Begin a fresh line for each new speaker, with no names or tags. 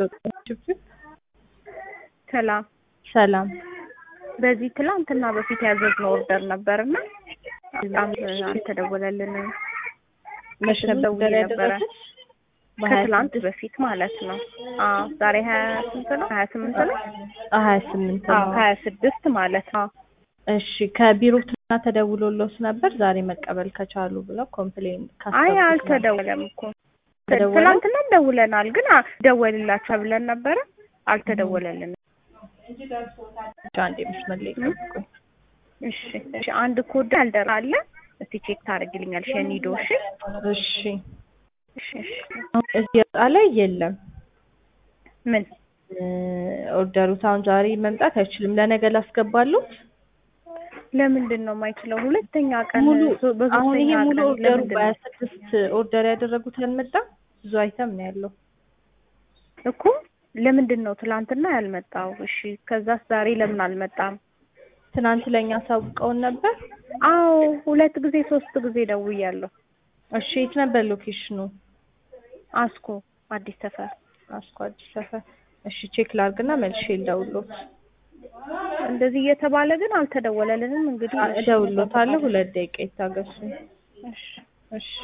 ሰላም
ሰላም
በዚህ ትላንትና በፊት ያዘዝነው ኦርደር ነበርና በጣም አልተደወለልንም።
መች ነበር ያደረጉት?
ከትላንት በፊት ማለት ነው። ዛሬ 28 ነው 28 ነው
28 ነው
26 ማለት ነው።
እሺ ከቢሮ ተደውሎልዎት ነበር ዛሬ መቀበል ከቻሉ ብለው ኮምፕሌን ካስተዋሉ?
አይ አልተደወለም እኮ ትላንትና ደውለናል፣ ግን ደወልላችሁ ብለን ነበር አልተደወለልንም።
አንዴ መስመር ላይ ጠብቁኝ።
እሺ አንድ ኮድ አልደራለ እስቲ ቼክ ታደርግልኛል ሸኒዶ? እሺ
እዚህ ላይ የለም።
ምን
ኦርደሩ ታውን ዛሬ መምጣት አይችልም። ለነገ ላስገባሉት?
ለምንድን ነው የማይችለው? ሁለተኛ ቀን
አሁን ይሄ ሙሉ ኦርደሩ
ለምንድን
በ26 ኦርደር ያደረጉት አልመጣም። ብዙ አይተም ነው ያለው
እኮ። ለምንድን ነው ትላንትና ያልመጣው? እሺ ከዛስ ዛሬ ለምን አልመጣም?
ትናንት ለኛ ሳውቀውን ነበር።
አዎ 2 ጊዜ 3 ጊዜ ደውያለሁ።
እሺ የት ነበር ሎኬሽኑ?
አስኮ አዲስ ሰፈር።
አስኮ አዲስ ሰፈር። እሺ ቼክ ላድርግና መልሼ ልደውልዎት።
እንደዚህ እየተባለ ግን አልተደወለልንም። እንግዲህ
እደውልዎታለሁ። 2 ደቂቃ ይታገሱ።
እሺ